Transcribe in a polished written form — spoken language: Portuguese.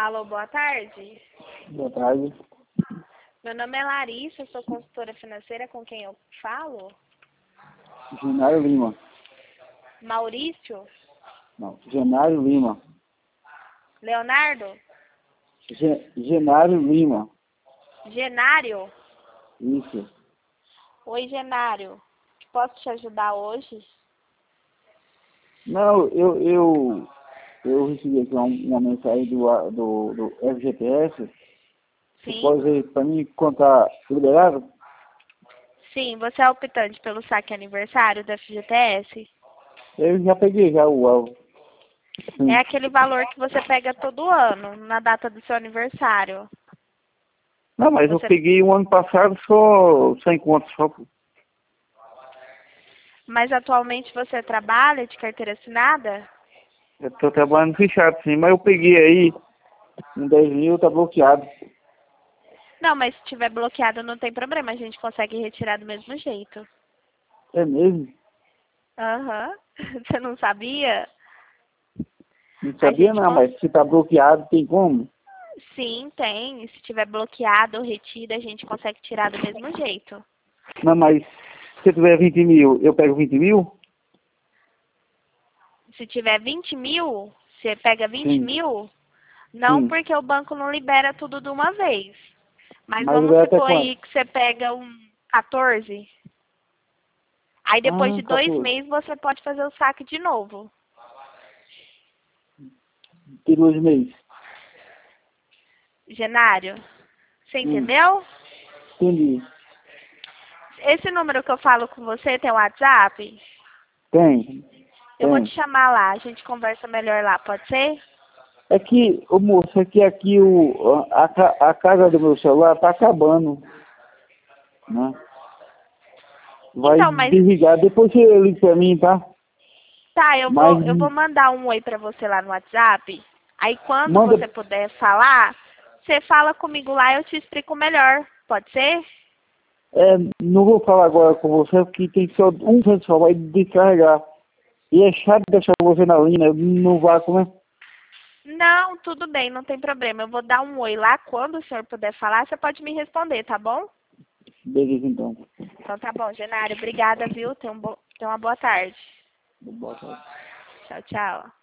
Alô, boa tarde. Boa tarde. Meu nome é Larissa, eu sou consultora financeira, com quem eu falo? Genário Lima. Maurício? Não, Genário Lima. Leonardo? Genário Lima. Genário? Isso. Oi, Genário. Posso te ajudar hoje? Não, eu recebi aqui uma mensagem do FGTS. Você Sim. pode ver para mim contar liberado? Sim, você é optante pelo saque aniversário da FGTS? Eu já peguei já o alvo. É aquele valor que você pega todo ano, na data do seu aniversário. Não, mas eu Você... peguei o ano passado só 100 contos só. Mas atualmente você trabalha de carteira assinada? Eu tô trabalhando fechado sim, mas eu peguei aí um 10 mil, tá bloqueado. Não, mas se tiver bloqueado não tem problema, a gente consegue retirar do mesmo jeito. É mesmo? Aham. Você não sabia? Não A sabia gente não, mas se tá bloqueado tem como? Sim, tem. Se tiver bloqueado ou retido, a gente consegue tirar do mesmo jeito. Não, mas se eu tiver 20 mil, eu pego 20 mil? Se tiver 20 mil, você pega 20 Sim, mil? Não, sim. porque o banco não libera tudo de uma vez. Mas Mas vamos vai até supor quanto? aí que você pega um 14. Aí depois Ah, de 2 14. meses você pode fazer o saque de novo. Tem 2 meses. Genário, você Hum, entendeu? entendi. Esse número que eu falo com você tem WhatsApp? Tem, Eu vou te tem. chamar lá, a gente conversa melhor lá, pode ser? É que, ô moço, é que aqui a carga do meu celular tá acabando, né? Vai Então, mas desligar. Depois você liga pra mim, tá? tá, Mas eu vou mandar um oi pra você lá no WhatsApp. Aí quando manda. você puder falar, você fala comigo lá e eu te explico melhor. Pode ser? É, não vou falar agora com você, porque tem só um só vai descarregar. E é chato deixar você na linha, no vácuo, né? Não, tudo bem, não tem problema. Eu vou dar um oi lá. Quando o senhor puder falar, você pode me responder, tá bom? Beleza, então. Então tá bom, Genário. Obrigada, viu? Tenha uma boa tarde. Boa tarde. Tchau, tchau.